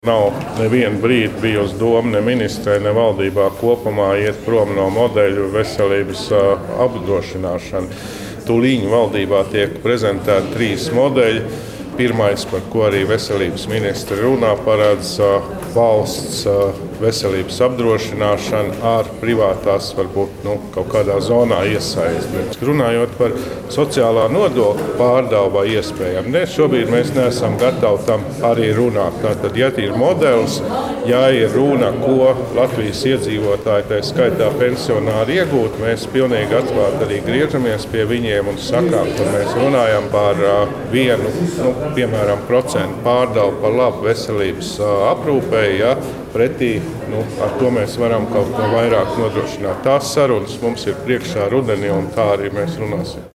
Nav nevienu brīdi bijusi doma, ne ministrē, ne valdībā kopumā iet prom no modeļu veselības apdrošināšana. Tūlīt valdībā tiek prezentēti 3 modeļi. Pirmais, par ko arī veselības ministri runā, paredz valsts veselības apdrošināšanu ar privātās, varbūt kaut kādā zonā iesaisti. Runājot par sociālā nodokļa pārdevu vai iespējām, šobrīd mēs neesam gatavi tam arī runāt. Tātad, ja ir modelis, ja ir runa, ko Latvijas iedzīvotāji, tā skaitā pensionāri iegūt, mēs pilnīgi atklāti arī griežamies pie viņiem un sakām, ka mēs runājam par piemēram, procentu pārdevu par labu veselības aprūpei, ja pretī ar to mēs varam kaut ko vairāk nodrošināt. Tās sarunas mums ir priekšā rudenī, un tā arī mēs runāsim.